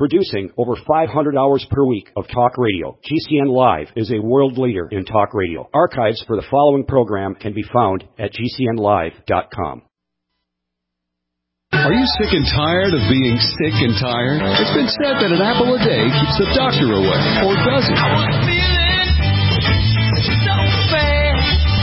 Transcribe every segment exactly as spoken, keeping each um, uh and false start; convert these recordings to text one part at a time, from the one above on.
Producing over five hundred hours per week of talk radio, G C N Live is a world leader in talk radio. Archives for the following program can be found at G C N live dot com. Are you sick and tired of being sick and tired? It's been said that an apple a day keeps the doctor away, or does it? I was feeling so bad.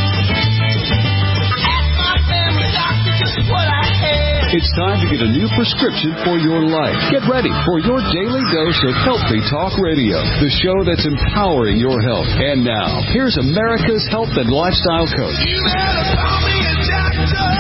I asked my family doctor just what I had. It's time to get a new prescription for your life. Get ready for your daily dose of Healthy Talk Radio, the show that's empowering your health. And now, here's America's health and lifestyle coach. You better call me a doctor.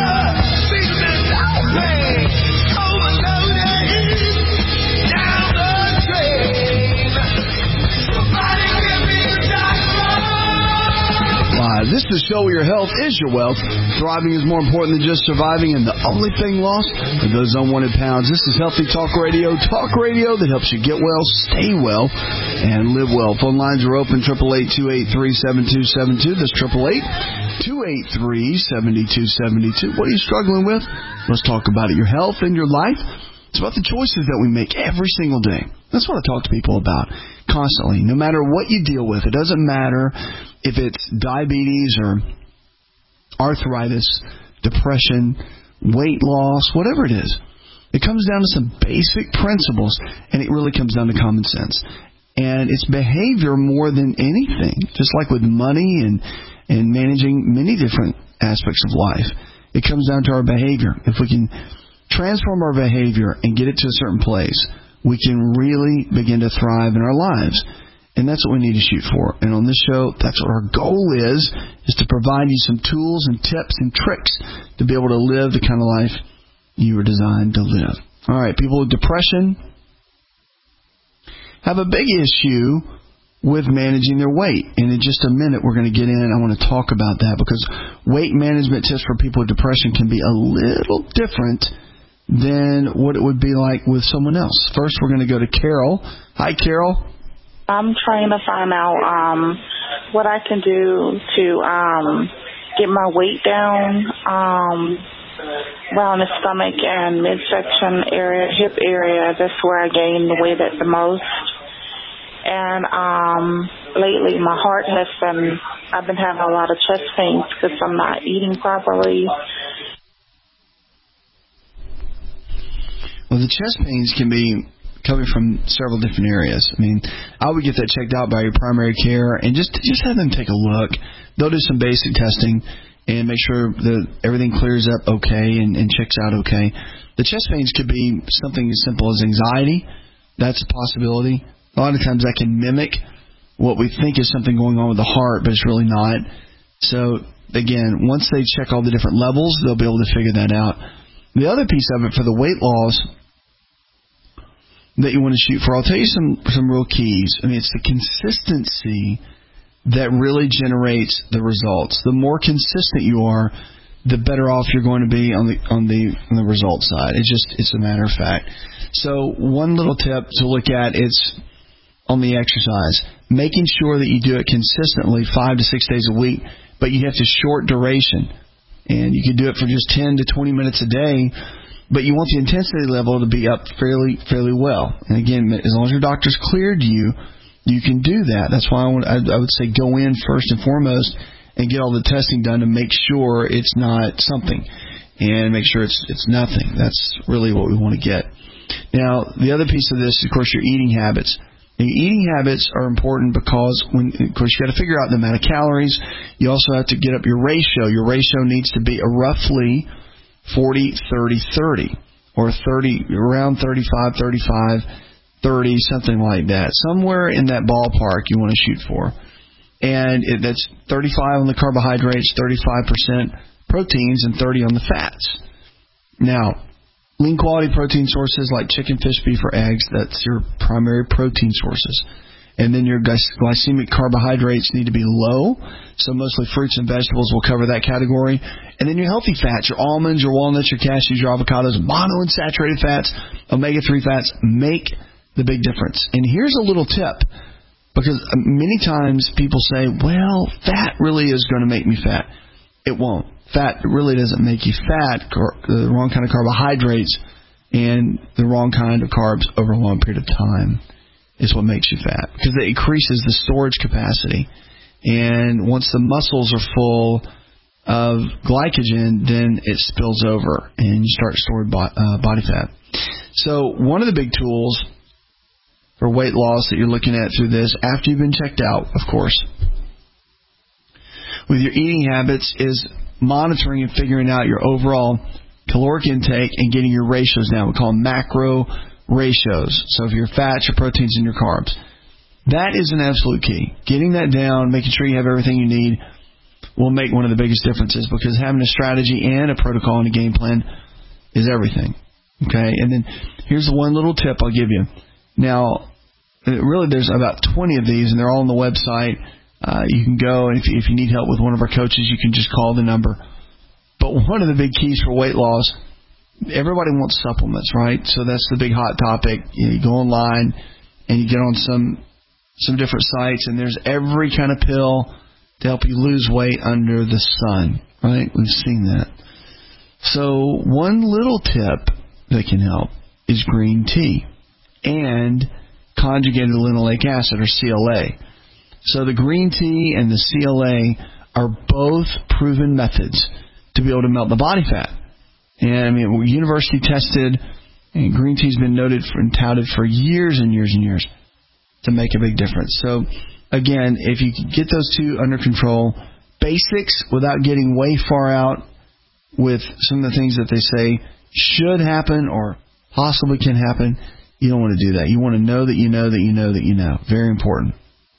This is the show where your health is your wealth. Thriving is more important than just surviving, and the only thing lost are those unwanted pounds. This is Healthy Talk Radio, talk radio that helps you get well, stay well, and live well. Phone lines are open, eight eight eight, two eight three, seven two seven two. That's eight eight eight, two eight three, seven two seven two. What are you struggling with? Let's talk about it. Your health and your life. It's about the choices that we make every single day. That's what I talk to people about constantly. No matter what you deal with, it doesn't matter if it's diabetes or arthritis, depression, weight loss, whatever it is. It comes down to some basic principles, and it really comes down to common sense. And it's behavior more than anything, just like with money and, and managing many different aspects of life. It comes down to our behavior. If we can transform our behavior and get it to a certain place, we can really begin to thrive in our lives. And that's what we need to shoot for. And on this show, that's what our goal is, is to provide you some tools and tips and tricks to be able to live the kind of life you were designed to live. All right, people with depression have a big issue with managing their weight. And in just a minute, we're going to get in. I want to talk about that because weight management tips for people with depression can be a little different than what it would be like with someone else. First, we're going to go to Carol. Hi, Carol. I'm trying to find out um, what I can do to um, get my weight down um, around the stomach and midsection area, hip area. That's where I gain the weight at the most. And um, lately my heart has been, I've been having a lot of chest pains because I'm not eating properly. Well, the chest pains can be coming from several different areas. I mean, I would get that checked out by your primary care and just just have them take a look. They'll do some basic testing and make sure that everything clears up okay and, and checks out okay. The chest pains could be something as simple as anxiety. That's a possibility. A lot of times that can mimic what we think is something going on with the heart, but it's really not. So, again, once they check all the different levels, they'll be able to figure that out. The other piece of it for the weight loss that you want to shoot for, I'll tell you some, some real keys. I mean, it's the consistency that really generates the results. The more consistent you are, the better off you're going to be on the on the on the result side. It's just it's a matter of fact. So one little tip to look at is on the exercise, making sure that you do it consistently five to six days a week, but you have to short duration, and you can do it for just ten to twenty minutes a day. But you want the intensity level to be up fairly fairly well. And again, as long as your doctor's cleared you, you can do that. That's why I, would, I would say go in first and foremost and get all the testing done to make sure it's not something and make sure it's it's nothing. That's really what we want to get. Now, the other piece of this, of course, your eating habits. Now, your eating habits are important because, when, of course, you got to figure out the amount of calories. You also have to get up your ratio. Your ratio needs to be a roughly forty, thirty, thirty, or thirty, around thirty-five, thirty-five, thirty, something like that. Somewhere in that ballpark you want to shoot for. And it, that's thirty-five on the carbohydrates, thirty-five percent proteins, and thirty on the fats. Now, lean quality protein sources like chicken, fish, beef, or eggs, that's your primary protein sources. And then your glycemic carbohydrates need to be low, so mostly fruits and vegetables will cover that category. And then your healthy fats, your almonds, your walnuts, your cashews, your avocados, monounsaturated fats, omega three fats, make the big difference. And here's a little tip, because many times people say, well, fat really is going to make me fat. It won't. Fat really doesn't make you fat. The wrong kind of carbohydrates And the wrong kind of carbs over a long period of time is what makes you fat, because it increases the storage capacity. And once the muscles are full of glycogen, then it spills over and you start storing bo- uh, body fat. So one of the big tools for weight loss that you're looking at through this, after you've been checked out, of course, with your eating habits, is monitoring and figuring out your overall caloric intake and getting your ratios down. We call them macro ratios. So if your fats, your proteins, and your carbs. That is an absolute key. Getting that down, making sure you have everything you need, will make one of the biggest differences, because having a strategy and a protocol and a game plan is everything. Okay? And then here's the one little tip I'll give you. Now, really there's about twenty of these, and they're all on the website. Uh, you can go, and if, if you need help with one of our coaches, you can just call the number. But one of the big keys for weight loss, everybody wants supplements, right? So that's the big hot topic. You know, you go online and you get on some some different sites, and there's every kind of pill to help you lose weight under the sun, right? We've seen that. So one little tip that can help is green tea and conjugated linoleic acid, or C L A. So the green tea and the C L A are both proven methods to be able to melt the body fat. And I mean, we're university tested, and green tea's been noted for and touted for years and years and years to make a big difference. So again, if you can get those two under control, basics without getting way far out with some of the things that they say should happen or possibly can happen, you don't want to do that. You want to know that you know that you know that you know. Very important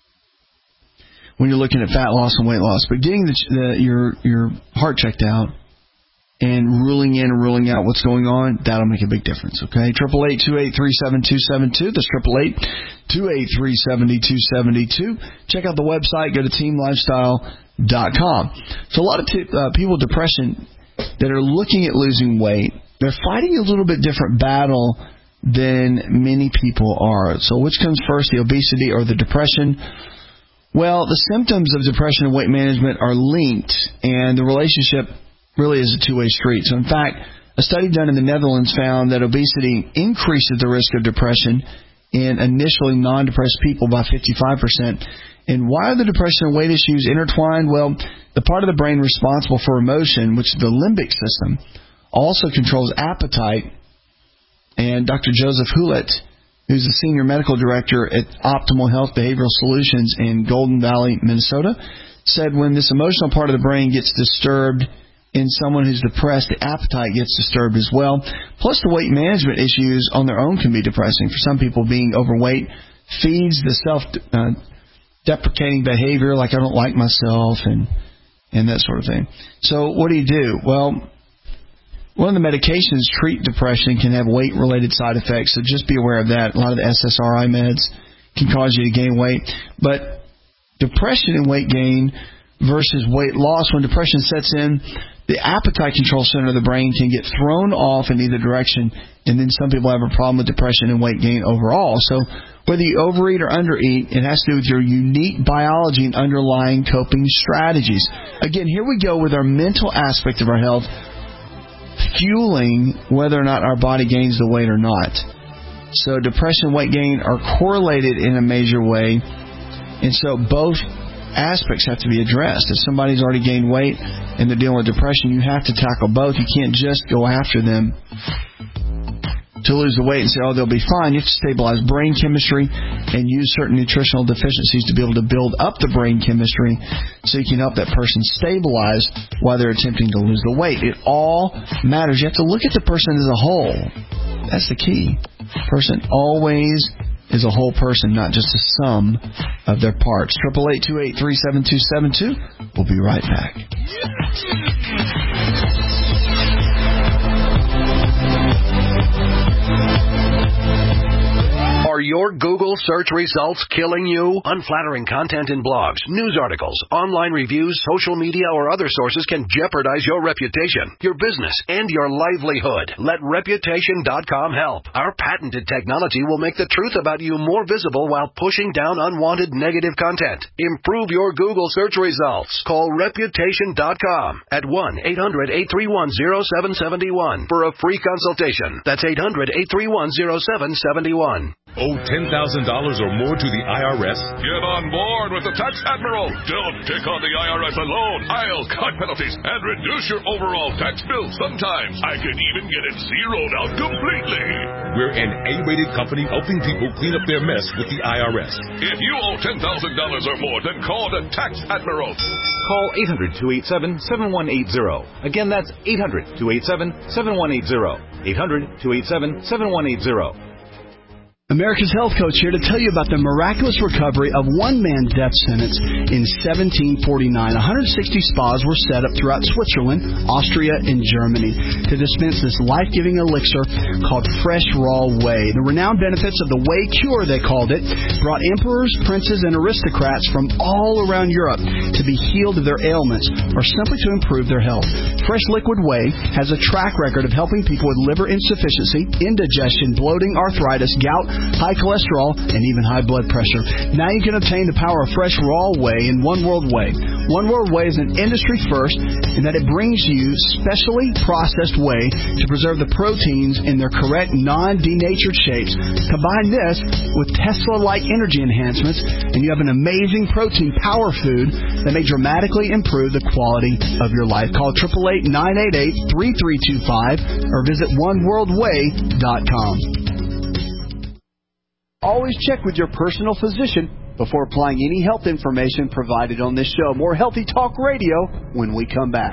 when you're looking at fat loss and weight loss. But getting the, the, your your heart checked out and ruling in and ruling out what's going on, that'll make a big difference, okay? eight eight eight, two eight three, seven two seven two. That's eight eight eight, two eight three, seven two seven two. Check out the website. Go to team lifestyle dot com. So a lot of t- uh, people with depression that are looking at losing weight, they're fighting a little bit different battle than many people are. So which comes first, the obesity or the depression? Well, the symptoms of depression and weight management are linked, and the relationship really is a two-way street. So in fact, a study done in the Netherlands found that obesity increases the risk of depression in initially non-depressed people by fifty-five percent. And why are the depression and weight issues intertwined? Well, the part of the brain responsible for emotion, which is the limbic system, also controls appetite. And Doctor Joseph Hewlett, who's the senior medical director at Optimal Health Behavioral Solutions in Golden Valley, Minnesota, said when this emotional part of the brain gets disturbed in someone who's depressed, the appetite gets disturbed as well. Plus, the weight management issues on their own can be depressing. For some people, being overweight feeds the self-deprecating behavior, like I don't like myself and and that sort of thing. So what do you do? Well, one of the medications treat depression can have weight-related side effects, so just be aware of that. A lot of the S S R I meds can cause you to gain weight. But depression and weight gain versus weight loss, when depression sets in, the appetite control center of the brain can get thrown off in either direction, and then some people have a problem with depression and weight gain overall. So whether you overeat or undereat, it has to do with your unique biology and underlying coping strategies. Again, here we go with our mental aspect of our health, fueling whether or not our body gains the weight or not. So depression and weight gain are correlated in a major way, and so both aspects have to be addressed. If somebody's already gained weight and they're dealing with depression, you have to tackle both. You can't just go after them to lose the weight and say, oh, they'll be fine. You have to stabilize brain chemistry and use certain nutritional deficiencies to be able to build up the brain chemistry so you can help that person stabilize while they're attempting to lose the weight. It all matters. You have to look at the person as a whole. That's the key. Person always is a whole person, not just a sum of their parts. eight eight eight, two eight three, seven two seven two. We'll be right back. Are Are your Google search results killing you? Unflattering content in blogs, news articles, online reviews, social media, or other sources can jeopardize your reputation, your business, and your livelihood. Let Reputation dot com help. Our patented technology will make the truth about you more visible while pushing down unwanted negative content. Improve your Google search results. Call Reputation dot com at one eight hundred eight three one zero seven seven one for a free consultation. That's eight hundred eight three one zero seven seven one. Owe ten thousand dollars or more to the I R S? Get on board with the Tax Admiral. Don't take on the I R S alone. I'll cut penalties and reduce your overall tax bill. Sometimes I can even get it zeroed out completely. We're an A-rated company helping people clean up their mess with the I R S. If you owe ten thousand dollars or more, then call the Tax Admiral. Call eight hundred two eight seven seven one eight zero. Again, that's eight hundred two eight seven seven one eight zero. eight hundred two eight seven seven one eight zero. America's Health Coach here to tell you about the miraculous recovery of one man's death sentence in seventeen forty-nine. one hundred sixty spas were set up throughout Switzerland, Austria, and Germany to dispense this life-giving elixir called Fresh Raw Whey. The renowned benefits of the Whey Cure, they called it, brought emperors, princes, and aristocrats from all around Europe to be healed of their ailments or simply to improve their health. Fresh Liquid Whey has a track record of helping people with liver insufficiency, indigestion, bloating, arthritis, gout, high cholesterol, and even high blood pressure. Now you can obtain the power of Fresh Raw Whey in One World Whey. One World Whey is an industry first in that it brings you specially processed whey to preserve the proteins in their correct non-denatured shapes. Combine this with Tesla-like energy enhancements, and you have an amazing protein power food that may dramatically improve the quality of your life. Call eight eight eight, nine eight eight, three three two five or visit one world whey dot com. Always check with your personal physician before applying any health information provided on this show. More Healthy Talk Radio when we come back.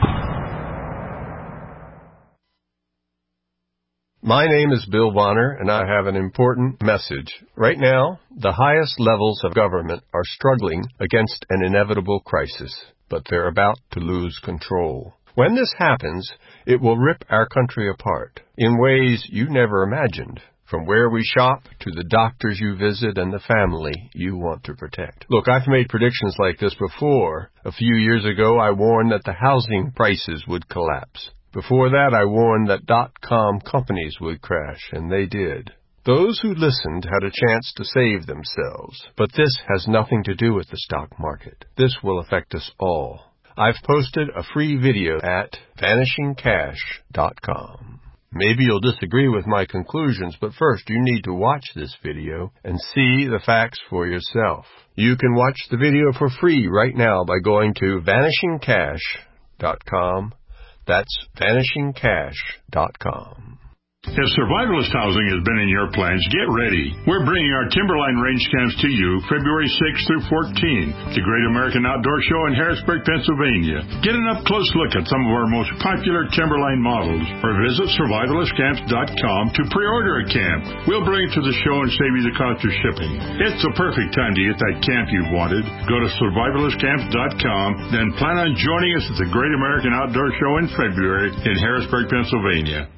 My name is Bill Bonner, and I have an important message. Right now, the highest levels of government are struggling against an inevitable crisis, but they're about to lose control. When this happens, it will rip our country apart in ways you never imagined. From where we shop to the doctors you visit and the family you want to protect. Look, I've made predictions like this before. A few years ago, I warned that the housing prices would collapse. Before that, I warned that dot-com companies would crash, and they did. Those who listened had a chance to save themselves. But this has nothing to do with the stock market. This will affect us all. I've posted a free video at vanishing cash dot com. Maybe you'll disagree with my conclusions, but first you need to watch this video and see the facts for yourself. You can watch the video for free right now by going to vanishing cash dot com. That's vanishing cash dot com. If survivalist housing has been in your plans, get ready. We're bringing our Timberline Range Camps to you February sixth through fourteenth, the Great American Outdoor Show in Harrisburg, Pennsylvania. Get an up-close look at some of our most popular Timberline models, or visit survivalist camps dot com to pre-order a camp. We'll bring it to the show and save you the cost of shipping. It's the perfect time to get that camp you've wanted. Go to survivalist camps dot com, then plan on joining us at the Great American Outdoor Show in February in Harrisburg, Pennsylvania.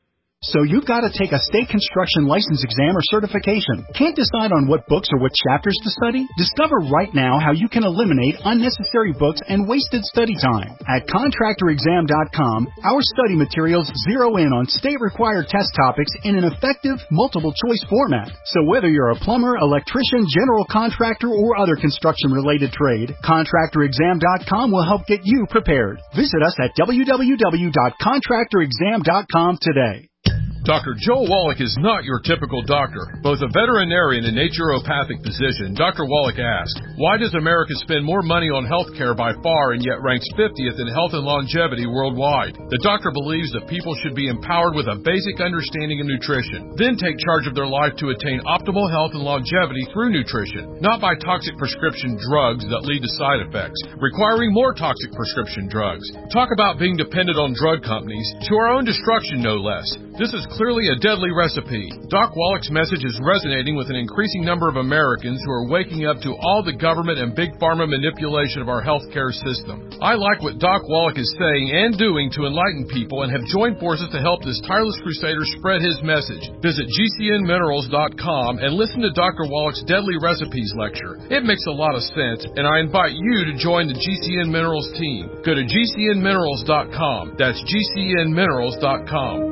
So you've got to take a state construction license exam or certification. Can't decide on what books or what chapters to study? Discover right now how you can eliminate unnecessary books and wasted study time. At contractor exam dot com, our study materials zero in on state-required test topics in an effective, multiple-choice format. So whether you're a plumber, electrician, general contractor, or other construction-related trade, contractor exam dot com will help get you prepared. Visit us at w w w dot contractor exam dot com today. Doctor Joe Wallach is not your typical doctor. Both a veterinarian and naturopathic physician, Doctor Wallach asked, why does America spend more money on health care by far and yet ranks fiftieth in health and longevity worldwide? The doctor believes that people should be empowered with a basic understanding of nutrition, then take charge of their life to attain optimal health and longevity through nutrition, not by toxic prescription drugs that lead to side effects, requiring more toxic prescription drugs. Talk about being dependent on drug companies, to our own destruction no less. This is clearly a deadly recipe. Doc Wallach's message is resonating with an increasing number of Americans who are waking up to all the government and big pharma manipulation of our healthcare system. I like what Doc Wallach is saying and doing to enlighten people and have joined forces to help this tireless crusader spread his message. Visit G C N minerals dot com and listen to Doctor Wallach's Deadly Recipes lecture. It makes a lot of sense, and I invite you to join the G C N Minerals team. Go to G C N minerals dot com. That's G C N minerals dot com.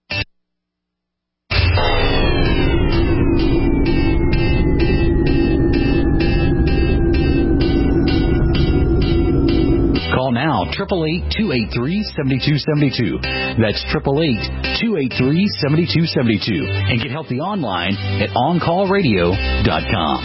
Call now, eight eight eight, two eight three, seven two seven two. That's eight eight eight, two eight three, seven two seven two. And get healthy online at on call radio dot com.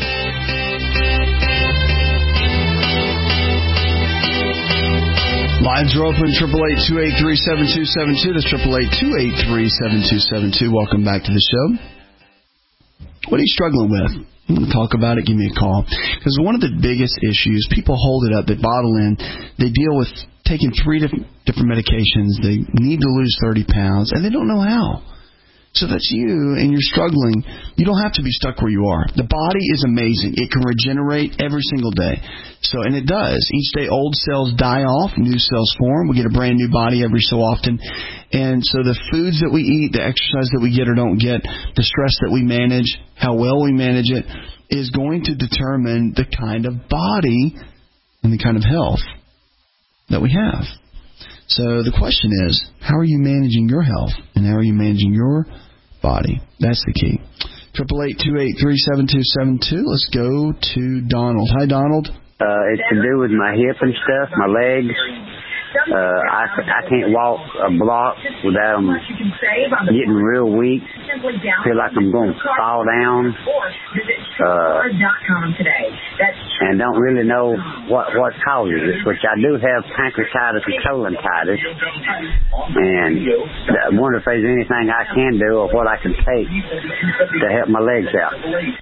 Lines are open, eight eight eight, two eight three, seven two seven two. That's eight eight eight, two eight three, seven two seven two. Welcome back to the show. What are you struggling with? Talk about it, give me a call. Because one of the biggest issues, people hold it up, they bottle in, they deal with taking three different, different medications, they need to lose thirty pounds, and they don't know how. So that's you, and you're struggling. You don't have to be stuck where you are. The body is amazing. It can regenerate every single day. So, and it does. Each day old cells die off, new cells form. We get a brand new body every so often. And so the foods that we eat, the exercise that we get or don't get, the stress that we manage, how well we manage it, is going to determine the kind of body and the kind of health that we have. So the question is, how are you managing your health? And how are you managing your body? That's the key. eight eight eight, two eight three, seven two seven two. Let's go to Donald. Hi, Donald. Uh, it's to do with my hip and stuff, my legs. Uh, I, I can't walk a block without them getting real weak. Feel like I'm going to fall down. Uh, and don't really know what, what causes it, which I do have pancreatitis and colonitis. And I wonder if there's anything I can do or what I can take to help my legs out.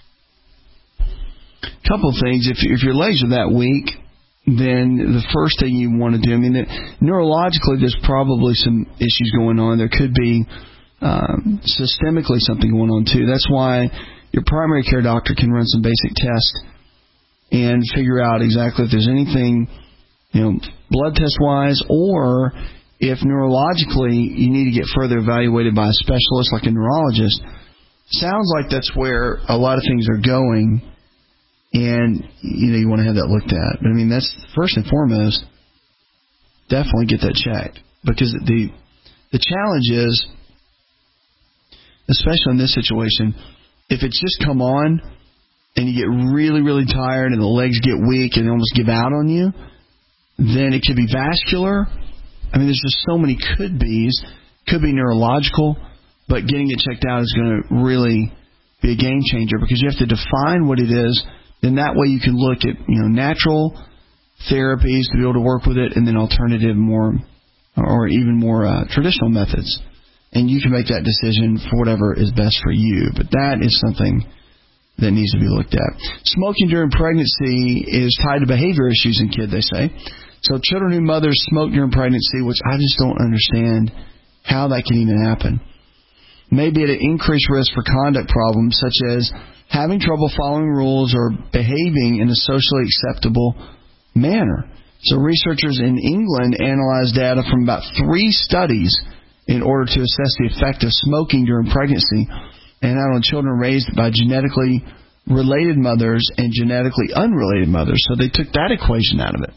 Couple things. If, if your legs are that weak, then the first thing you want to do, I mean, that neurologically there's probably some issues going on. There could be um, systemically something going on too. That's why your primary care doctor can run some basic tests and figure out exactly if there's anything, you know, blood test wise, or if neurologically you need to get further evaluated by a specialist like a neurologist. Sounds like that's where a lot of things are going. And, you know, you want to have that looked at. But, I mean, that's first and foremost, definitely get that checked. Because the the challenge is, especially in this situation, if it's just come on and you get really, really tired and the legs get weak and they almost give out on you, then it could be vascular. I mean, there's just so many could-bes. Could be neurological, but getting it checked out is going to really be a game changer because you have to define what it is. Then that way you can look at, you know, natural therapies to be able to work with it, and then alternative, more or even more uh, traditional methods. And you can make that decision for whatever is best for you. But that is something that needs to be looked at. Smoking during pregnancy is tied to behavior issues in kids, they say. So children whose mothers smoke during pregnancy, which I just don't understand how that can even happen, may be at an increased risk for conduct problems such as having trouble following rules or behaving in a socially acceptable manner. So researchers in England analyzed data from about three studies in order to assess the effect of smoking during pregnancy and out on children raised by genetically related mothers and genetically unrelated mothers. So they took that equation out of it.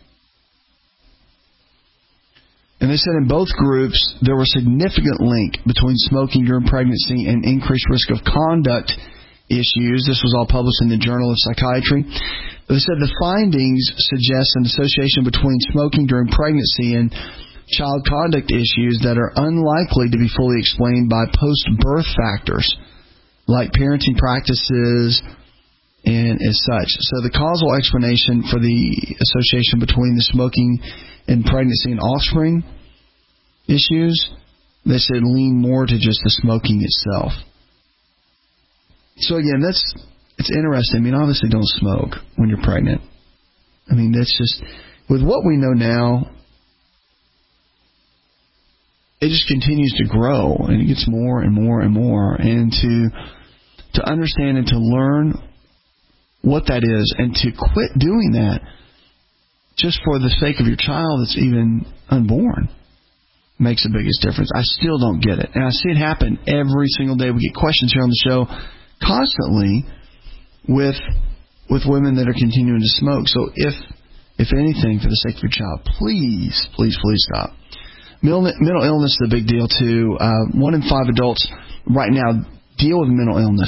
And they said in both groups there was a significant link between smoking during pregnancy and increased risk of conduct issues. This was all published in the Journal of Psychiatry. They said the findings suggest an association between smoking during pregnancy and child conduct issues that are unlikely to be fully explained by post-birth factors like parenting practices and as such. So the causal explanation for the association between the smoking and pregnancy and offspring issues, they said lean more to just the smoking itself. So again, that's it's interesting. I mean, obviously don't smoke when you're pregnant. I mean, that's just, with what we know now, it just continues to grow, and it gets more and more and more. And to to understand and to learn what that is, and to quit doing that just for the sake of your child that's even unborn, makes the biggest difference. I still don't get it. And I see it happen every single day. We get questions here on the show constantly with with women that are continuing to smoke. So if if anything, for the sake of your child, please, please, please stop. Mental, mental illness is a big deal, too. Uh, one in five adults right now deal with mental illness.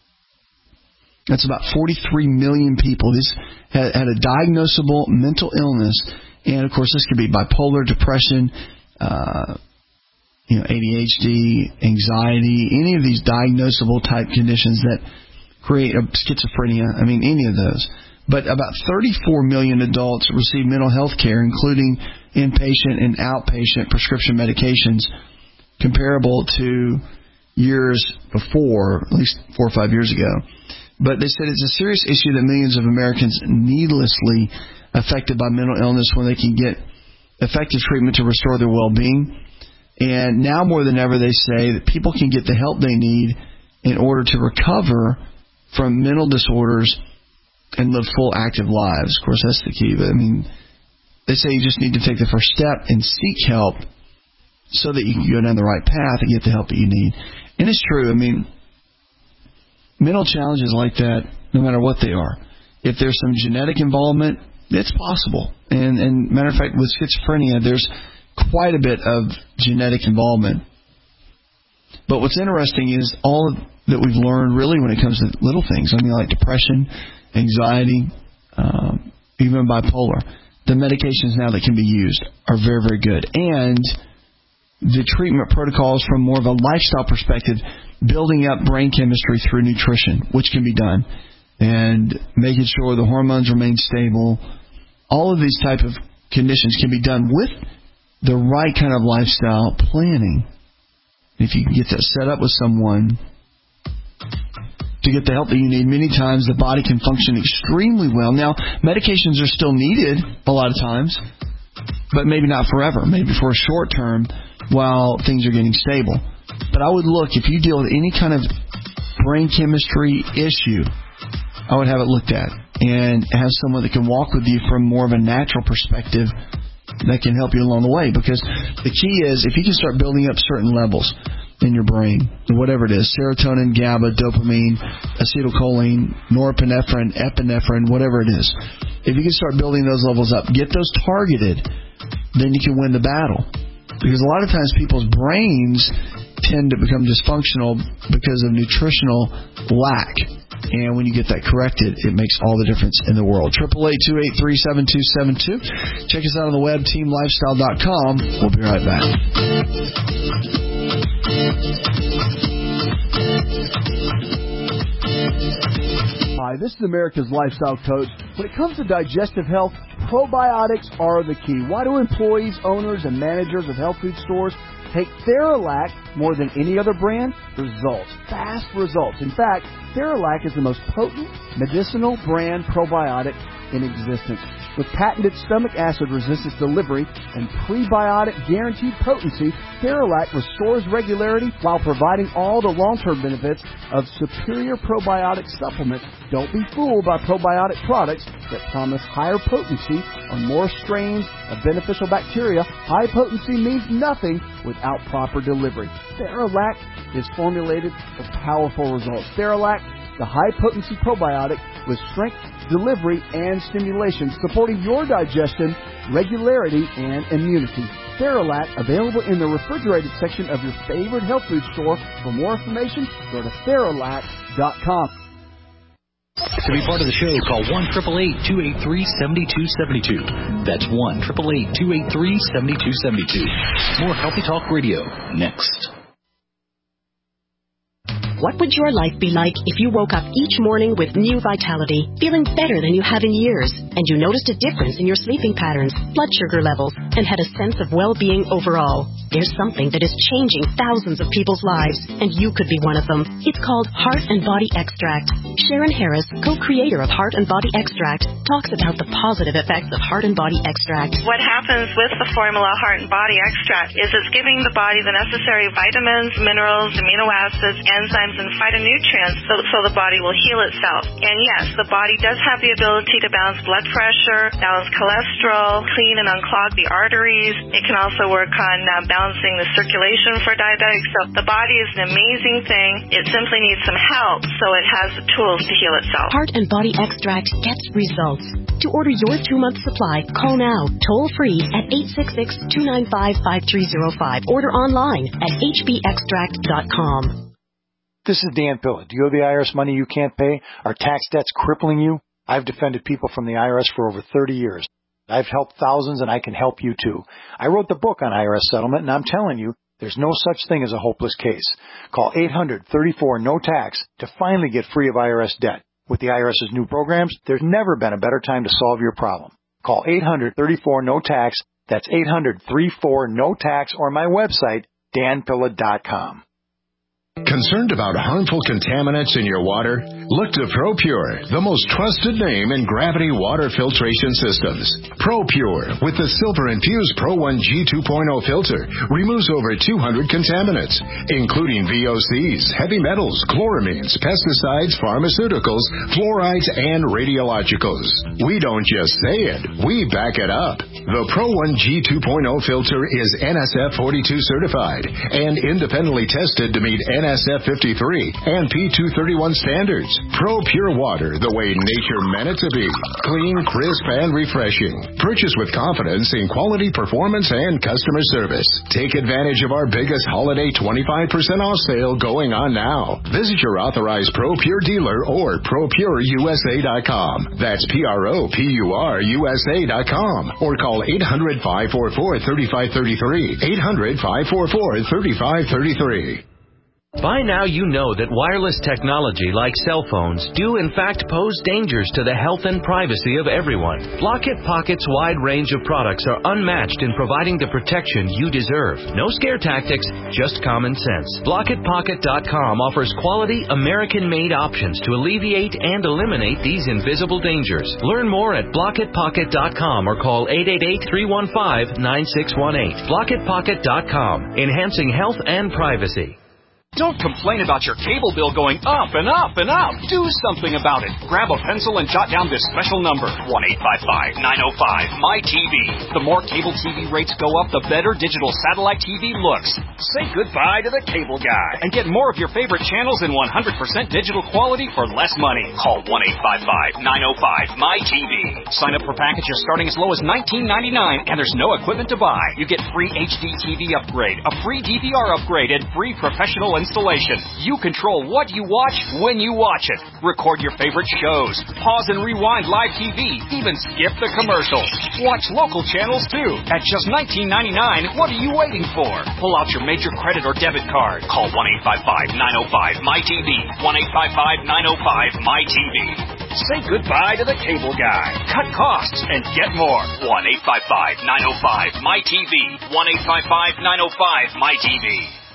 That's about forty-three million people. This had, had a diagnosable mental illness. And, of course, this could be bipolar, depression, uh, you know, A D H D, anxiety, any of these diagnosable type conditions that create a schizophrenia. I mean, any of those. But about thirty-four million adults receive mental health care, including inpatient and outpatient prescription medications, comparable to years before, at least four or five years ago. But they said it's a serious issue that millions of Americans needlessly affected by mental illness when they can get effective treatment to restore their well-being. And now more than ever, they say that people can get the help they need in order to recover from mental disorders and live full, active lives. Of course, that's the key. But, I mean, they say you just need to take the first step and seek help so that you can go down the right path and get the help that you need. And it's true. I mean, mental challenges like that, no matter what they are, if there's some genetic involvement, it's possible. And, and matter of fact, with schizophrenia, there's quite a bit of genetic involvement. But what's interesting is all that we've learned really when it comes to little things, I mean, like depression, anxiety, um, even bipolar, the medications now that can be used are very, very good. And the treatment protocols from more of a lifestyle perspective, building up brain chemistry through nutrition, which can be done, and making sure the hormones remain stable. All of these type of conditions can be done with the right kind of lifestyle planning. If you can get that set up with someone to get the help that you need, many times the body can function extremely well. Now, medications are still needed a lot of times, but maybe not forever, maybe for a short term while things are getting stable. But I would look, if you deal with any kind of brain chemistry issue, I would have it looked at and have someone that can walk with you from more of a natural perspective that can help you along the way. Because the key is, if you can start building up certain levels in your brain, whatever it is, serotonin, GABA, dopamine, acetylcholine, norepinephrine, epinephrine, whatever it is, if you can start building those levels up, get those targeted, then you can win the battle. Because a lot of times people's brains tend to become dysfunctional because of nutritional lack. And when you get that corrected, it makes all the difference in the world. eight eight eight, two eight three, seven two seven two. Check us out on the web, team lifestyle dot com. We'll be right back. Hi, this is America's Lifestyle Coach. When it comes to digestive health, probiotics are the key. Why do employees, owners, and managers of health food stores take Theralac more than any other brand? Results. Fast results. In fact, Theralac is the most potent medicinal brand probiotic in existence. With patented stomach acid resistance delivery and prebiotic guaranteed potency, Theralac restores regularity while providing all the long-term benefits of superior probiotic supplements. Don't be fooled by probiotic products that promise higher potency on more strains of beneficial bacteria. High potency means nothing without proper delivery. Theralac is formulated for powerful results. Theralac, the high-potency probiotic with strength, delivery, and stimulation, supporting your digestion, regularity, and immunity. Theralac, available in the refrigerated section of your favorite health food store. For more information, go to Theralac dot com. To be part of the show, call one eight eight eight, two eight three, seven two seven two. That's one eight eight eight, two eight three, seven two seven two. More Healthy Talk Radio next. What would your life be like if you woke up each morning with new vitality, feeling better than you have in years, and you noticed a difference in your sleeping patterns, blood sugar levels, and had a sense of well-being overall. There's something that is changing thousands of people's lives, and you could be one of them. It's called Heart and Body Extract. Sharon Harris, co-creator of Heart and Body Extract, talks about the positive effects of Heart and Body Extract. What happens with the formula Heart and Body Extract is it's giving the body the necessary vitamins, minerals, amino acids, enzymes, and phytonutrients so, so the body will heal itself. And yes, the body does have the ability to balance blood pressure, balance cholesterol, clean and unclog the arteries. It can also work on uh, balancing the circulation for diabetics. So the body is an amazing thing. It simply needs some help so it has the tools to heal itself. Heart and Body Extract gets results. To order your two-month supply, call now, toll-free at eight six six, two nine five, five three zero five. Order online at h b extract dot com. This is Dan Pilla. Do you owe the I R S money you can't pay? Are tax debts crippling you? I've defended people from the I R S for over thirty years. I've helped thousands, and I can help you too. I wrote the book on I R S settlement, and I'm telling you, there's no such thing as a hopeless case. Call eight hundred, thirty-four, no tax to finally get free of I R S debt. With the IRS's new programs, there's never been a better time to solve your problem. Call eight hundred, thirty-four, no tax. That's eight hundred, thirty-four, no tax, or my website, dan pilla dot com. Concerned about harmful contaminants in your water? Look to ProPure, the most trusted name in gravity water filtration systems. ProPure, with the silver-infused Pro one G two point oh filter, removes over two hundred contaminants, including V O Cs, heavy metals, chloramines, pesticides, pharmaceuticals, fluorides, and radiologicals. We don't just say it, we back it up. The Pro one G two point oh filter is N S F forty-two certified and independently tested to meet N S F fifty-three and P two thirty-one standards. Pro Pure Water, the way nature meant it to be. Clean, crisp, and refreshing. Purchase with confidence in quality, performance, and customer service. Take advantage of our biggest holiday twenty-five percent off sale going on now. Visit your authorized Pro Pure dealer or pro pure u s a dot com. That's P R O P U R U S A dot com. Or call eight hundred, five four four, three five three three. eight hundred, five four four, three five three three. By now you know that wireless technology like cell phones do in fact pose dangers to the health and privacy of everyone. Blockit Pocket's wide range of products are unmatched in providing the protection you deserve. No scare tactics, just common sense. Blockit Pocket dot com offers quality American-made options to alleviate and eliminate these invisible dangers. Learn more at Blockit Pocket dot com or call eight eight eight, three one five, nine six one eight. Blockit Pocket dot com, enhancing health and privacy. Don't complain about your cable bill going up and up and up. Do something about it. Grab a pencil and jot down this special number, one eight five five, nine oh five, M Y T V. The more cable T V rates go up, the better digital satellite T V looks. Say goodbye to the cable guy and get more of your favorite channels in one hundred percent digital quality for less money. Call one eight five five, nine oh five, M Y T V. Sign up for packages starting as low as nineteen ninety-nine, and there's no equipment to buy. You get free H D T V upgrade, a free D V R upgrade, and free professional installation. You control what you watch when you watch it. Record your favorite shows. Pause and rewind live T V. Even skip the commercials. Watch local channels too. At just nineteen ninety-nine, what are you waiting for? Pull out your major credit or debit card. Call one eight five five, nine oh five, M Y T V. one eight five five, nine oh five, M Y T V. Say goodbye to the cable guy. Cut costs and get more. one eight five five, nine oh five, M Y T V. one eight five five, nine oh five, M Y T V.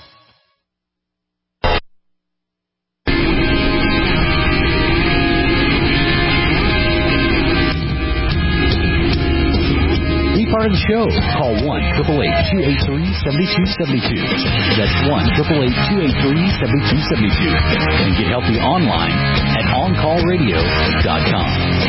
Part of the show. Call one, eight eight eight, two eight three, seven two seven two. That's one, eight eight eight, two eight three, seven two seven two. And get healthy online at on call radio dot com.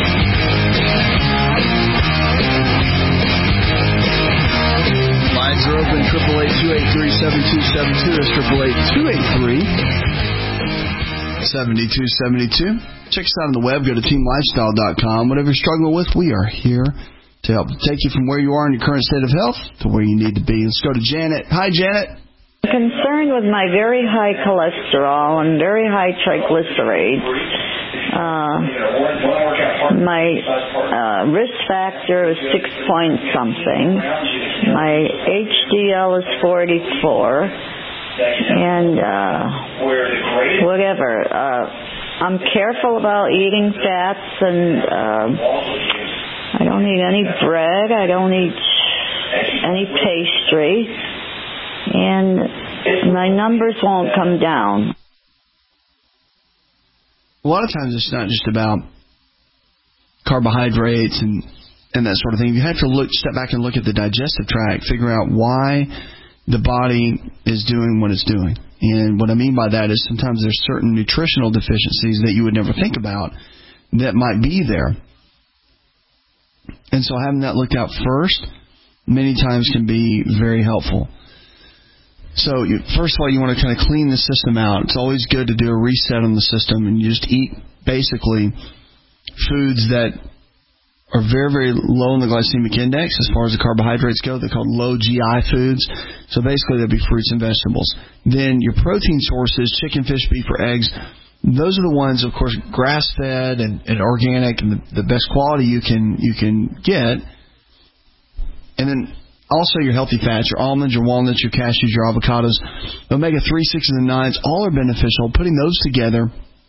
Lines are open, eight eight eight, two eight three, seven two seven two. That's eight eight eight, two eight three, seven two seven two. Check us out on the web. Go to team lifestyle dot com. Whatever you're struggling with, we are here to help take you from where you are in your current state of health to where you need to be. Let's go to Janet. Hi, Janet. I'm concerned with my very high cholesterol and very high triglycerides. Uh, my uh, risk factor is six point something. My H D L is forty-four. And uh, whatever. Uh, I'm careful about eating fats and... Uh, I don't eat any bread. I don't eat any pastry, and my numbers won't come down. A lot of times it's not just about carbohydrates and, and that sort of thing. You have to look, step back and look at the digestive tract, figure out why the body is doing what it's doing. And what I mean by that is sometimes there's certain nutritional deficiencies that you would never think about that might be there. And so having that looked out first many times can be very helpful. So you, first of all, you want to kind of clean the system out. It's always good to do a reset on the system and you just eat basically foods that are very, very low in the glycemic index as far as the carbohydrates go. They're called low G I foods. So basically they'll be fruits and vegetables. Then your protein sources, chicken, fish, beef, or eggs, those are the ones, of course, grass-fed and, and organic and the, the best quality you can you can get. And then also your healthy fats, your almonds, your walnuts, your cashews, your avocados, omega three, six, and the nines, all are beneficial. Putting those together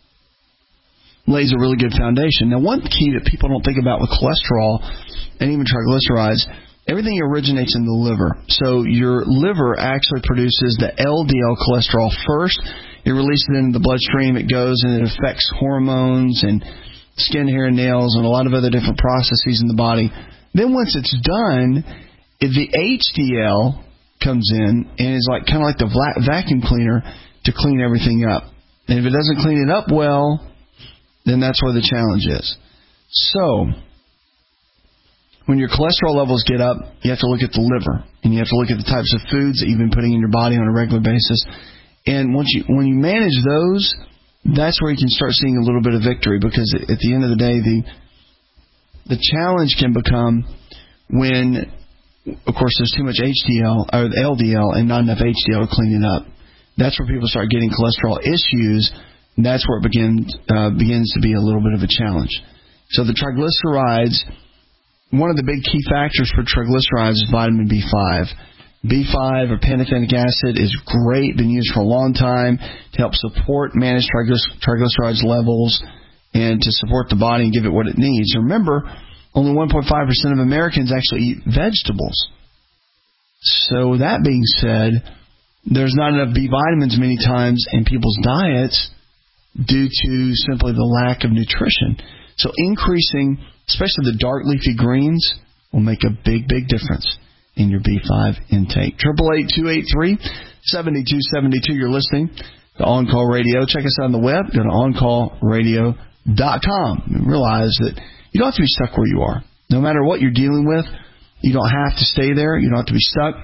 lays a really good foundation. Now, one key that people don't think about with cholesterol and even triglycerides, everything originates in the liver. So your liver actually produces the L D L cholesterol first. It releases it into the bloodstream. It goes and it affects hormones and skin, hair, and nails and a lot of other different processes in the body. Then once it's done, if the H D L comes in and is like kind of like the va- vacuum cleaner to clean everything up. And if it doesn't clean it up well, then that's where the challenge is. So, when your cholesterol levels get up, you have to look at the liver, and you have to look at the types of foods that you've been putting in your body on a regular basis. And once you, when you manage those, that's where you can start seeing a little bit of victory, because at the end of the day, the the challenge can become when, of course, there's too much H D L or L D L and not enough H D L to clean it up. That's where people start getting cholesterol issues. And that's where it begins uh, begins to be a little bit of a challenge. So the triglycerides, one of the big key factors for triglycerides is vitamin B five. B five or pantothenic acid is great, been used for a long time to help support manage triglyc- triglycerides levels and to support the body and give it what it needs. Remember, only one point five percent of Americans actually eat vegetables. So that being said, there's not enough B vitamins many times in people's diets due to simply the lack of nutrition. So increasing, especially the dark leafy greens, will make a big, big difference in your B five intake. eight eight eight, two eight three, seven two seven two. You're listening to On Call Radio. Check us out on the web. Go to on call radio dot com. And realize that you don't have to be stuck where you are. No matter what you're dealing with, you don't have to stay there. You don't have to be stuck.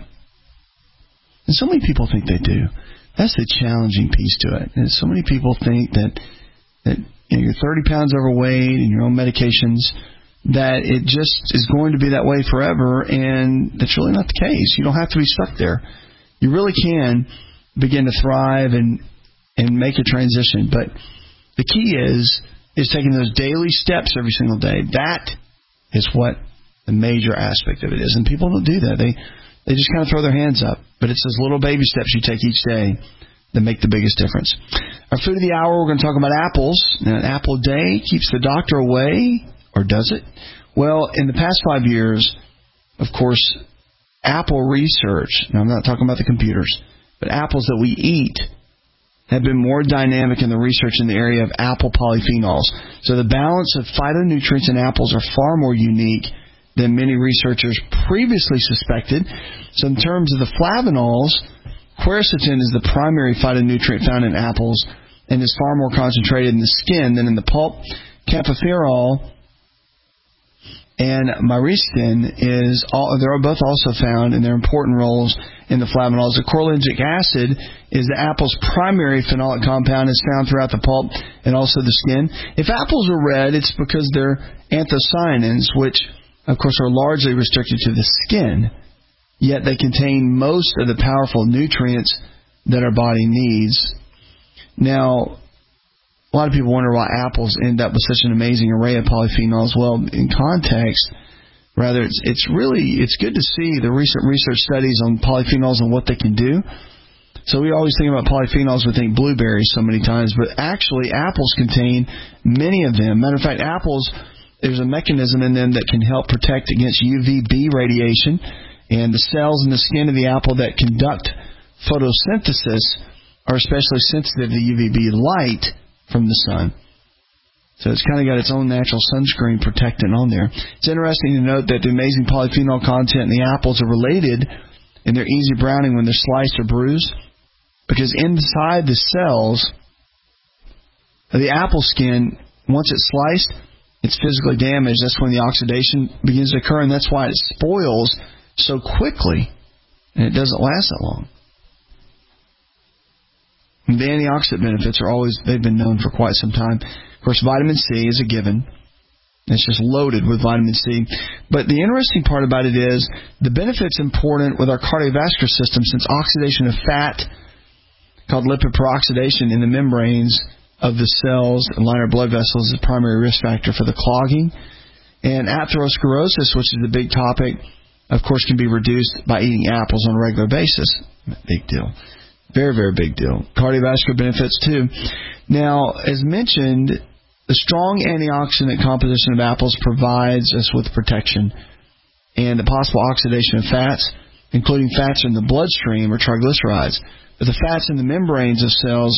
And so many people think they do. That's the challenging piece to it. And so many people think that that you know, you're thirty pounds overweight and you're on medications, that it just is going to be that way forever, and that's really not the case. You don't have to be stuck there. You really can begin to thrive and and make a transition. But the key is is taking those daily steps every single day. That is what the major aspect of it is. And people don't do that. They they just kind of throw their hands up. But it's those little baby steps you take each day that make the biggest difference. Our food of the hour, we're going to talk about apples. Now, an apple a day keeps the doctor away, or does it? Well, in the past five years, of course, apple research, now I'm not talking about the computers, but apples that we eat have been more dynamic in the research in the area of apple polyphenols. So the balance of phytonutrients in apples are far more unique than many researchers previously suspected. So in terms of the flavanols, quercetin is the primary phytonutrient found in apples and is far more concentrated in the skin than in the pulp. Camphophyrol and myristin is all, they're both also found, and they're important roles in the flavanols. The chorologic acid is the apple's primary phenolic compound, is found throughout the pulp and also the skin. If apples are red, it's because they're anthocyanins, which of course are largely restricted to the skin, yet they contain most of the powerful nutrients that our body needs. Now, a lot of people wonder why apples end up with such an amazing array of polyphenols. Well, in context, rather, it's, it's really, it's good to see the recent research studies on polyphenols and what they can do. So we always think about polyphenols, we think blueberries so many times, but actually apples contain many of them. Matter of fact, apples, there's a mechanism in them that can help protect against U V B radiation And the cells in the skin of the apple that conduct photosynthesis are especially sensitive to U V B light from the sun. So it's kind of got its own natural sunscreen protectant on there. It's interesting to note that the amazing polyphenol content in the apples are related in their easy browning when they're sliced or bruised, because inside the cells of the apple skin, once it's sliced, it's physically damaged. That's when the oxidation begins to occur, and that's why it spoils so quickly, and it doesn't last that long. And the antioxidant benefits are always, they've been known for quite some time. Of course, vitamin C is a given. It's just loaded with vitamin C. But the interesting part about it is the benefit's important with our cardiovascular system, since oxidation of fat, called lipid peroxidation in the membranes of the cells and line our blood vessels, is a primary risk factor for the clogging. And atherosclerosis, which is a big topic, of course, can be reduced by eating apples on a regular basis. Big deal. Very, very big deal. Cardiovascular benefits, too. Now, as mentioned, the strong antioxidant composition of apples provides us with protection. And the possible oxidation of fats, including fats in the bloodstream or triglycerides. But the fats in the membranes of cells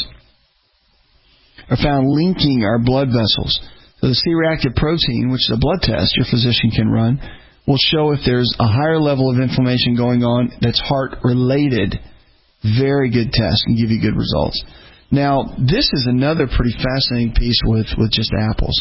are found linking our blood vessels. So the C-reactive protein, which is a blood test your physician can run, will show if there's a higher level of inflammation going on that's heart-related. Very good test and give you good results. Now, this is another pretty fascinating piece with, with just apples.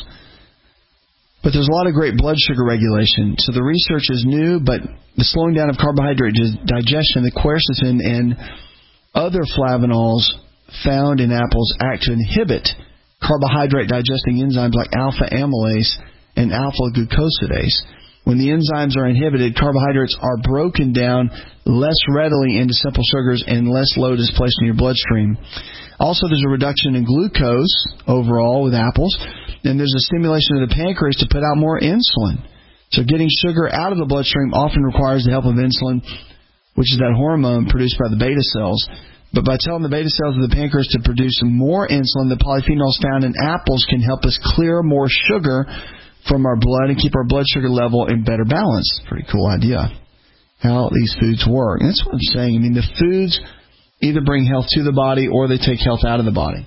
But there's a lot of great blood sugar regulation. So the research is new, but the slowing down of carbohydrate digestion, the quercetin and other flavonols found in apples act to inhibit carbohydrate digesting enzymes like alpha amylase and alpha glucosidase. When the enzymes are inhibited, carbohydrates are broken down less readily into simple sugars and less load is placed in your bloodstream. Also, there's a reduction in glucose overall with apples, and there's a stimulation of the pancreas to put out more insulin. So getting sugar out of the bloodstream often requires the help of insulin, which is that hormone produced by the beta cells. But by telling the beta cells of the pancreas to produce more insulin, the polyphenols found in apples can help us clear more sugar from our blood and keep our blood sugar level in better balance. Pretty cool idea how these foods work. And that's what I'm saying. I mean, the foods either bring health to the body or they take health out of the body.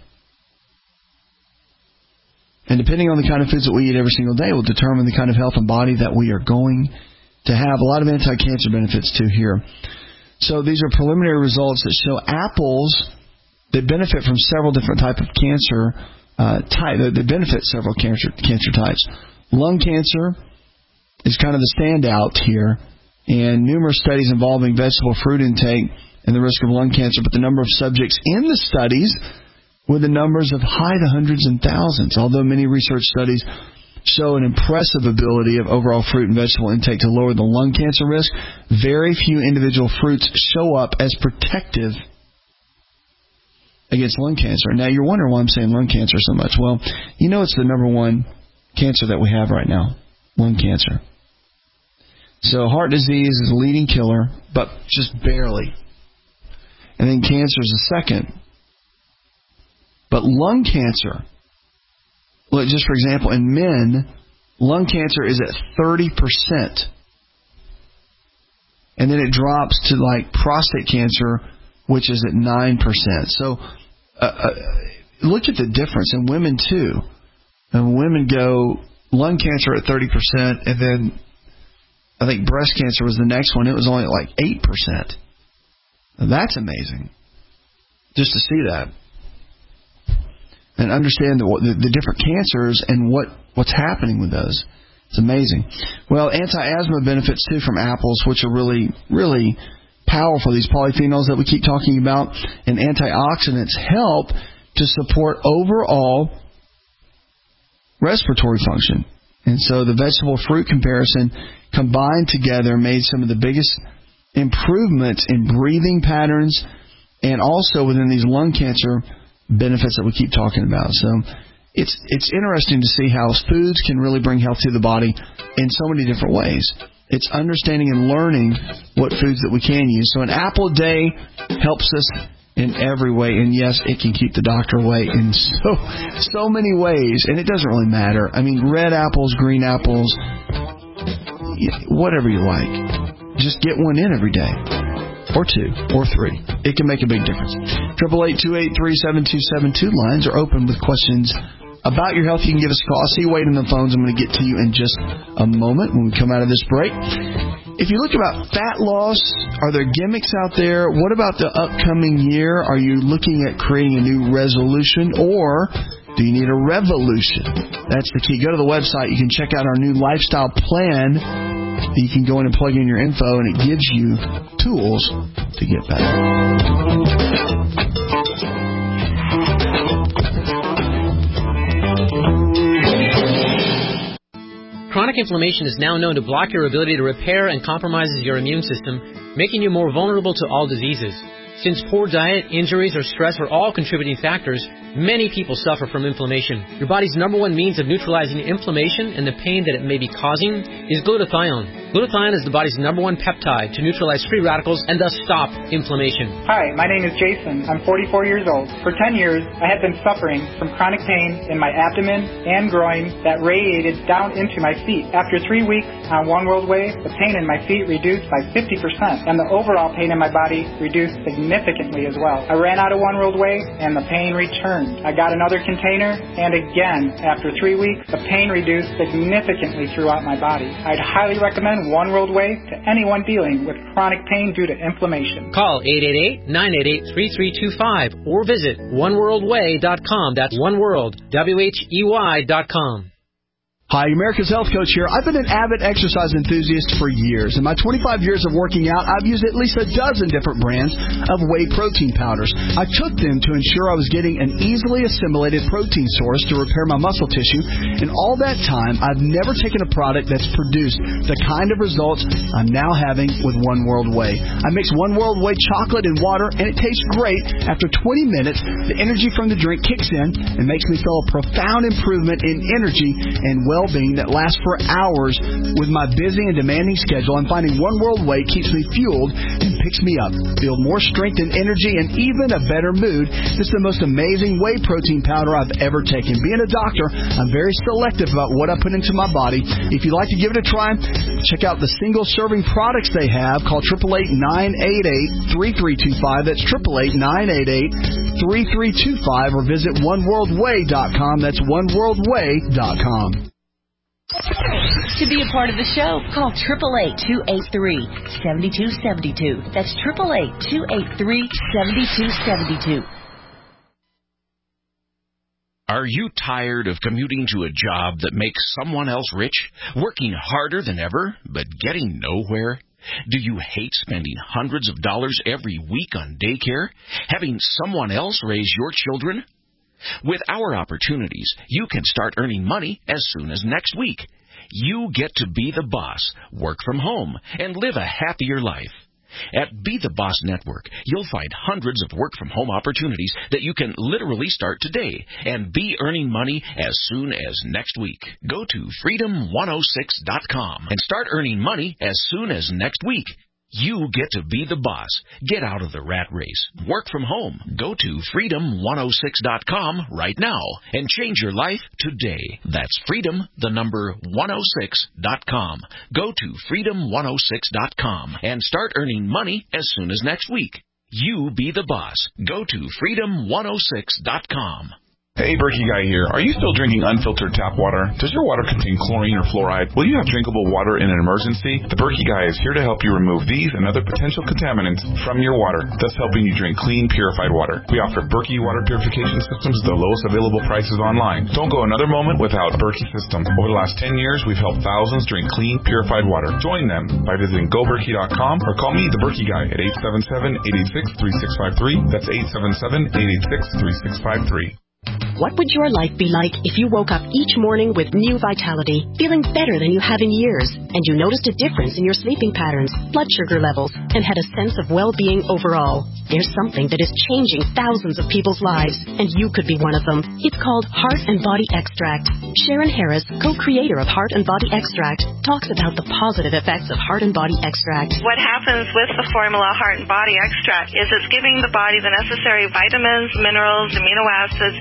And depending on the kind of foods that we eat every single day will determine the kind of health and body that we are going to have. A lot of anti-cancer benefits, too, here. So these are preliminary results that show apples that benefit from several different types of cancer uh, type. They benefit several cancer cancer types. Lung cancer is kind of the standout here, and numerous studies involving vegetable fruit intake and the risk of lung cancer. But the number of subjects in the studies were the numbers of high to hundreds and thousands. Although many research studies show an impressive ability of overall fruit and vegetable intake to lower the lung cancer risk, very few individual fruits show up as protective against lung cancer. Now, you're wondering why I'm saying lung cancer so much. Well, you know it's the number one cancer that we have right now, lung cancer. So heart disease is a leading killer, but just barely. And then cancer is the second. But lung cancer, look, just for example, in men, lung cancer is at thirty percent. And then it drops to like prostate cancer, which is at nine percent. So uh, uh, look at the difference in women, too. And women go lung cancer at thirty percent, and then I think breast cancer was the next one. It was only at like eight percent. Now, that's amazing, just to see that. And understand the, the, the different cancers and what, what's happening with those. It's amazing. Well, anti-asthma benefits, too, from apples, which are really, really powerful. These polyphenols that we keep talking about and antioxidants help to support overall respiratory function. And so the vegetable-fruit comparison combined together made some of the biggest improvements in breathing patterns and also within these lung cancer benefits that we keep talking about. So it's it's interesting to see how foods can really bring health to the body in so many different ways. It's understanding and learning what foods that we can use. So an apple a day helps us in every way. And yes, it can keep the doctor away in so so many ways. And it doesn't really matter. I mean, red apples, green apples, whatever you like. just get one in every day. Or two, or three. It can make a big difference. eight eight eight, two eight three, seven two seven two lines are open with questions about your health. You can give us a call. I see you waiting on the phones. I'm going to get to you in just a moment when we come out of this break. If you look about fat loss, are there gimmicks out there? What about the upcoming year? Are you looking at creating a new resolution, or do you need a revolution? That's the key. Go to the website. You can check out our new lifestyle plan. You can go in and plug in your info, and it gives you tools to get better. Chronic inflammation is now known to block your ability to repair and compromises your immune system, making you more vulnerable to all diseases. Since poor diet, injuries, or stress are all contributing factors, many people suffer from inflammation. Your body's number one means of neutralizing inflammation and the pain that it may be causing is glutathione. Glutathione is the body's number one peptide to neutralize free radicals and thus stop inflammation. Hi, my name is Jason. I'm forty-four years old. For ten years, I had been suffering from chronic pain in my abdomen and groin that radiated down into my feet. After three weeks on One World Way, the pain in my feet reduced by fifty percent, and the overall pain in my body reduced significantly as well. I ran out of One World Way, and the pain returned. I got another container, and again, after three weeks, the pain reduced significantly throughout my body. I'd highly recommend One World Way to anyone dealing with chronic pain due to inflammation. Call eight eight eight, nine eight eight, three three two five or visit one world way dot com. That's one world, W H E Y dot com. Hi, America's Health Coach here. I've been an avid exercise enthusiast for years. In my twenty-five years of working out, I've used at least a dozen different brands of whey protein powders. I took them to ensure I was getting an easily assimilated protein source to repair my muscle tissue. And all that time, I've never taken a product that's produced the kind of results I'm now having with One World Whey. I mix One World Whey chocolate and water, and it tastes great. After twenty minutes, the energy from the drink kicks in and makes me feel a profound improvement in energy and well well-being that lasts for hours. With my busy and demanding schedule, I'm finding One World Whey keeps me fueled and picks me up. Feel more strength and energy and even a better mood. This is the most amazing whey protein powder I've ever taken. Being a doctor, I'm very selective about what I put into my body. If you'd like to give it a try, check out the single-serving products they have. Call eight eight eight, nine eight eight, three three two five. That's eight eight eight, nine eight eight, three three two five. Or visit one world way dot com. That's one world way dot com. To be a part of the show, call eight eight eight, two eight three, seven two seven two. That's eight eight eight, two eight three, seven two seven two. Are you tired of commuting to a job that makes someone else rich, working harder than ever, but getting nowhere? Do you hate spending hundreds of dollars every week on daycare, having someone else raise your children? With our opportunities, you can start earning money as soon as next week. You get to be the boss, work from home, and live a happier life. At Be the Boss Network, you'll find hundreds of work-from-home opportunities that you can literally start today and be earning money as soon as next week. Go to freedom one oh six dot com and start earning money as soon as next week. You get to be the boss. Get out of the rat race. Work from home. Go to freedom one oh six dot com right now and change your life today. That's freedom, the number one oh six dot com. Go to freedom one oh six dot com and start earning money as soon as next week. You be the boss. Go to freedom one oh six dot com. Hey, Berkey Guy here. Are you still drinking unfiltered tap water? Does your water contain chlorine or fluoride? Will you have drinkable water in an emergency? The Berkey Guy is here to help you remove these and other potential contaminants from your water, thus helping you drink clean, purified water. We offer Berkey water purification systems at the lowest available prices online. Don't go another moment without a Berkey system. Over the last ten years, we've helped thousands drink clean, purified water. Join them by visiting go berkey dot com or call me, the Berkey Guy, at eight seven seven, eight eight six, three six five three. That's eight seven seven, eight eight six, three six five three. What would your life be like if you woke up each morning with new vitality, feeling better than you have in years, and you noticed a difference in your sleeping patterns, blood sugar levels, and had a sense of well-being overall? There's something that is changing thousands of people's lives, and you could be one of them. It's called Heart and Body Extract. Sharon Harris, co-creator of Heart and Body Extract, talks about the positive effects of Heart and Body Extract. What happens with the formula Heart and Body Extract is it's giving the body the necessary vitamins, minerals, amino acids, enzymes,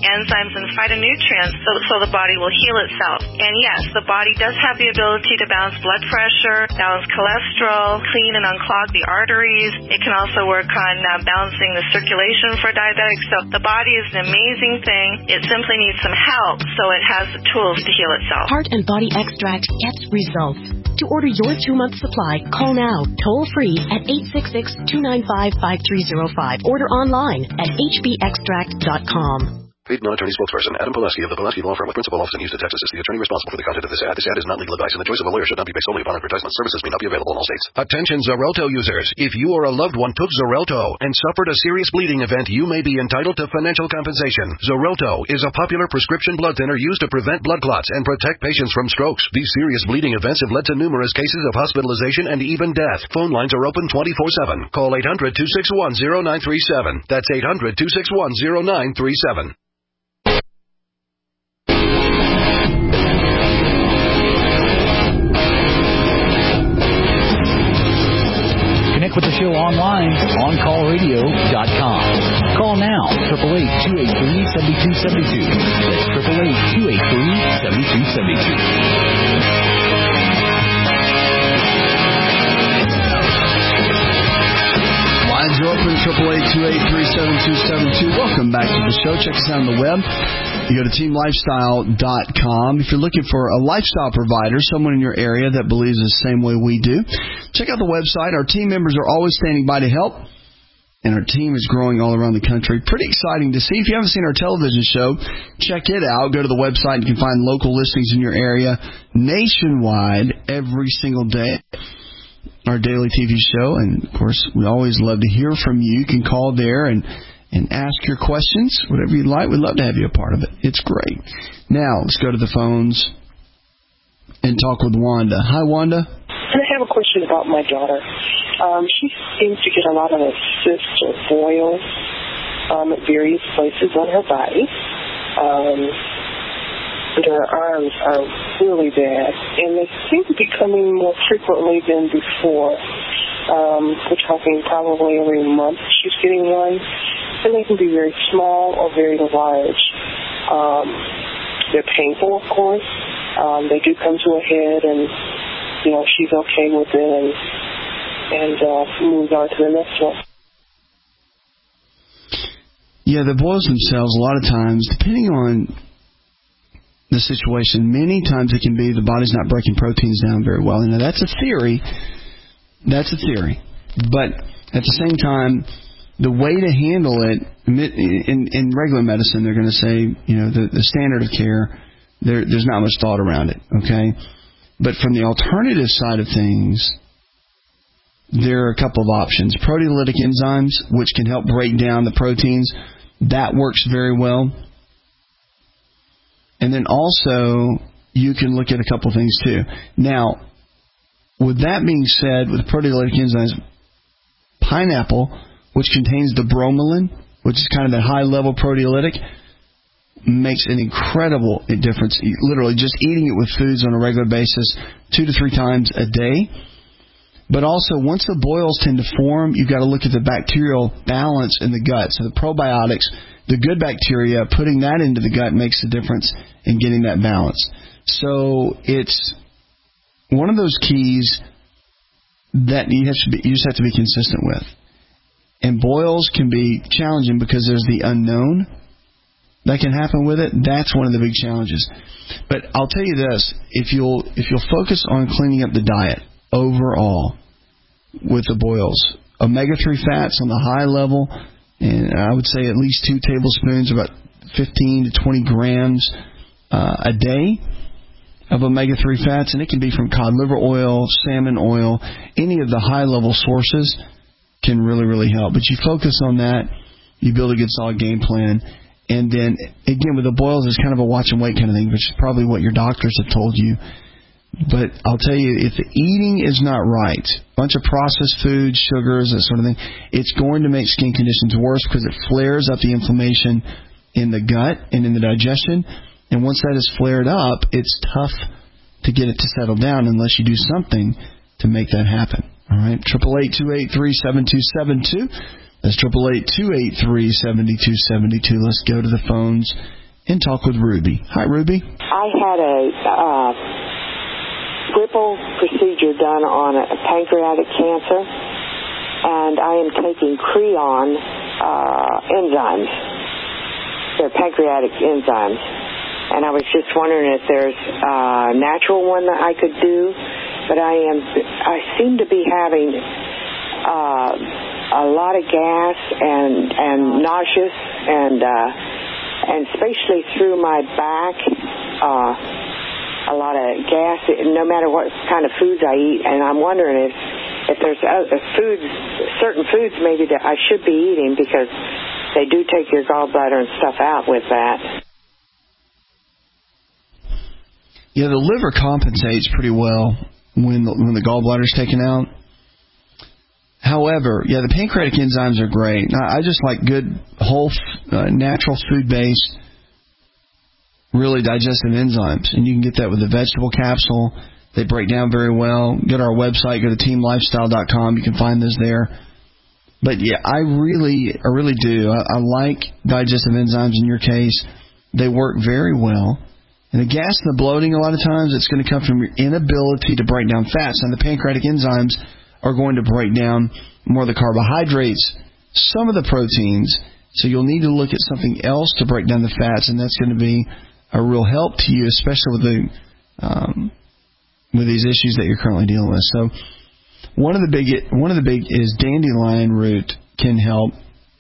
enzymes and phytonutrients so, so the body will heal itself. And yes, the body does have the ability to balance blood pressure, balance cholesterol, clean and unclog the arteries. It can also work on uh, balancing the circulation for diabetics. So the body is an amazing thing. It simply needs some help so it has the tools to heal itself. Heart and Body Extract gets results. To order your two-month supply, call now, toll-free at eight six six, two nine five, five three zero five. Order online at h b extract dot com. Paid non-attorney spokesperson Adam Pulaski of the Pulaski Law Firm with principal office in Houston, Texas is the attorney responsible for the content of this ad. This ad is not legal advice, and the choice of a lawyer should not be based solely upon advertisement. Services may not be available in all states. Attention Xarelto users. If you or a loved one took Xarelto and suffered a serious bleeding event, you may be entitled to financial compensation. Xarelto is a popular prescription blood thinner used to prevent blood clots and protect patients from strokes. These serious bleeding events have led to numerous cases of hospitalization and even death. Phone lines are open twenty-four seven. Call eight hundred, two six one, zero nine three seven. That's eight hundred, two six one, zero nine three seven. Connect with the show online, on call radio dot com. Call now, eight eight eight, two eight three, seven two seven two. That's eight eight eight, two eight three, seven two seven two. Lines are open, eight eight eight, two eight three, seven two seven two. Welcome back to the show. Check us out on the web. You go to team lifestyle dot com. If you're looking for a lifestyle provider, someone in your area that believes the same way we do, check out the website. Our team members are always standing by to help, and our team is growing all around the country. Pretty exciting to see. If you haven't seen our television show, check it out. Go to the website and you can find local listings in your area nationwide every single day. Our daily T V show, and of course, we always love to hear from you. You can call there and and ask your questions, whatever you'd like. We'd love to have you a part of it. It's great. Now, let's go to the phones and talk with Wanda. Hi, Wanda. I have a question about my daughter. Um, she seems to get a lot of cysts or boils um, at various places on her body. Um, and her arms are really bad, and they seem to be coming more frequently than before. Um, we're talking probably every month she's getting one. And they can be very small or very large. Um, they're painful, of course. Um, they do come to a head, and you know she's okay with it, and and uh, moves on to the next one. Yeah, the boils themselves, a lot of times, depending on the situation, many times it can be the body's not breaking proteins down very well. Now that's a theory. That's a theory, but at the same time, the way to handle it, in, in regular medicine, they're going to say, you know, the, the standard of care, there, there's not much thought around it, okay? But from the alternative side of things, there are a couple of options. Proteolytic enzymes, which can help break down the proteins, that works very well. And then also, you can look at a couple of things too. Now, with that being said, with proteolytic enzymes, pineapple, which contains the bromelain, which is kind of that high-level proteolytic, makes an incredible difference. Literally, just eating it with foods on a regular basis, two to three times a day. But also, once the boils tend to form, you've got to look at the bacterial balance in the gut. So the probiotics, the good bacteria, putting that into the gut makes a difference in getting that balance. So it's one of those keys that you have to be, you just have to be consistent with. And boils can be challenging because there's the unknown that can happen with it. That's one of the big challenges. But I'll tell you this, if you'll if you'll focus on cleaning up the diet overall with the boils, omega three fats on the high level, and I would say at least two tablespoons, about fifteen to twenty grams uh, a day of omega three fats, and it can be from cod liver oil, salmon oil, any of the high-level sources can really, really help. But you focus on that, you build a good solid game plan, and then, again, with the boils, it's kind of a watch and wait kind of thing, which is probably what your doctors have told you. But I'll tell you, if the eating is not right, a bunch of processed foods, sugars, that sort of thing, it's going to make skin conditions worse because it flares up the inflammation in the gut and in the digestion. And once that is flared up, it's tough to get it to settle down unless you do something to make that happen. All right, eight eight eight, two eight three, seven two seven two. That's eight eight eight, two eight three, seven two seven two. Let's go to the phones and talk with Ruby. Hi, Ruby. I had a uh, Whipple procedure done on a pancreatic cancer, and I am taking Creon uh, enzymes. They're pancreatic enzymes. And I was just wondering if there's a natural one that I could do, but I am I seem to be having uh, a lot of gas and and nauseous and uh, and especially through my back, uh, a lot of gas. No matter what kind of foods I eat, and I'm wondering if if there's other foods, certain foods maybe that I should be eating because they do take your gallbladder and stuff out with that. Yeah, the liver compensates pretty well when the, when the gallbladder is taken out. However, yeah, the pancreatic enzymes are great. I just like good, whole, uh, natural food-based, really digestive enzymes. And you can get that with the vegetable capsule. They break down very well. Go to our website, go to team lifestyle dot com. You can find those there. But, yeah, I really, I really do. I, I like digestive enzymes in your case. They work very well. And the gas and the bloating, a lot of times, it's going to come from your inability to break down fats. And the pancreatic enzymes are going to break down more of the carbohydrates, some of the proteins. So you'll need to look at something else to break down the fats, and that's going to be a real help to you, especially with the um, with these issues that you're currently dealing with. So one of the big one of the big is dandelion root can help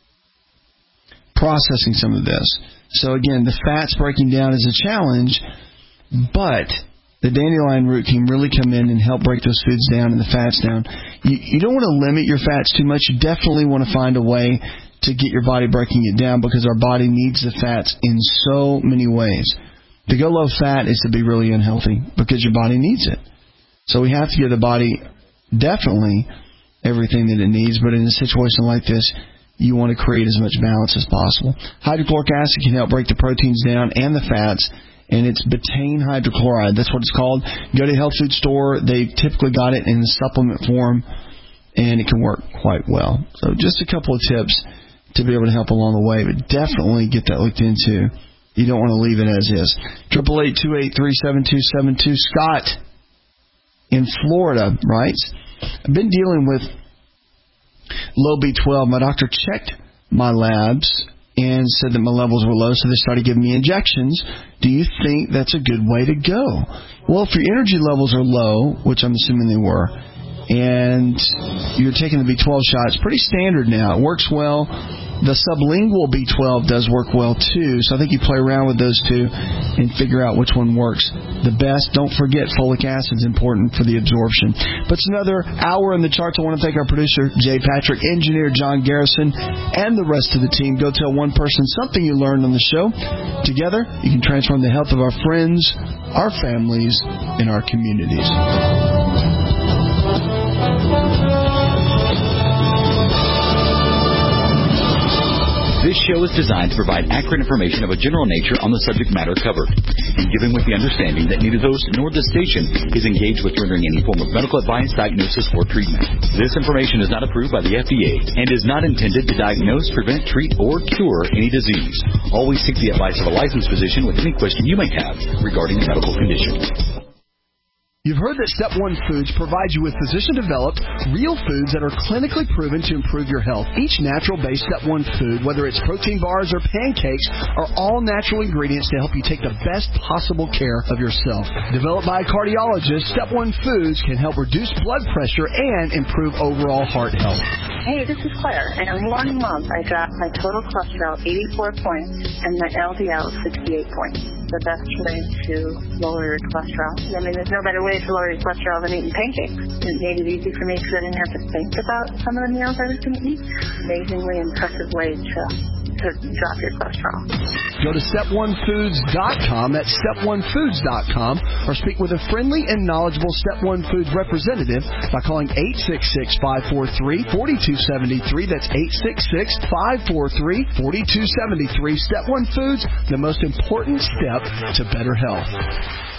processing some of this. So, again, the fats breaking down is a challenge, but the dandelion root can really come in and help break those foods down and the fats down. You, you don't want to limit your fats too much. You definitely want to find a way to get your body breaking it down because our body needs the fats in so many ways. To go low fat is to be really unhealthy because your body needs it. So we have to give the body definitely everything that it needs, but in a situation like this, you want to create as much balance as possible. Hydrochloric acid can help break the proteins down and the fats, and it's betaine hydrochloride. That's what it's called. Go to a health food store. They've typically got it in the supplement form, and it can work quite well. So just a couple of tips to be able to help along the way, but definitely get that looked into. You don't want to leave it as is. eight eight eight, two eight three, seven two seven two. Scott in Florida writes, I've been dealing with low B twelve. My doctor checked my labs and said that my levels were low, so they started giving me injections. Do you think that's a good way to go? Well, if your energy levels are low, which I'm assuming they were, and you're taking the B twelve shots, pretty standard now. It works well. The sublingual B twelve does work well, too. So I think you play around with those two and figure out which one works the best. Don't forget folic acid is important for the absorption. But it's another hour in the charts. I want to thank our producer, Jay Patrick, engineer John Garrison, and the rest of the team. Go tell one person something you learned on the show. Together, you can transform the health of our friends, our families, and our communities. This show is designed to provide accurate information of a general nature on the subject matter covered, and given with the understanding that neither host nor the station is engaged with rendering any form of medical advice, diagnosis, or treatment. This information is not approved by the F D A and is not intended to diagnose, prevent, treat, or cure any disease. Always seek the advice of a licensed physician with any question you may have regarding a medical condition. You've heard that Step one Foods provides you with physician-developed, real foods that are clinically proven to improve your health. Each natural-based Step one food, whether it's protein bars or pancakes, are all natural ingredients to help you take the best possible care of yourself. Developed by a cardiologist, Step one Foods can help reduce blood pressure and improve overall heart health. Hey, this is Claire. In one month, I dropped my total cholesterol eighty-four points and my L D L sixty-eight points. The best way to lower your cholesterol. I mean, there's no better way to lower your cholesterol than eating pancakes. It made it easy for me because I didn't have to think about some of the meals I was going to eat. Amazingly impressive way to, to drop your cholesterol. Go to step one foods dot com. That's step one foods dot com. Or speak with a friendly and knowledgeable Step one Foods representative by calling eight six six, five four three, four two seven three. That's eight six six, five four three, four two seven three. Step one Foods, the most important step to better health.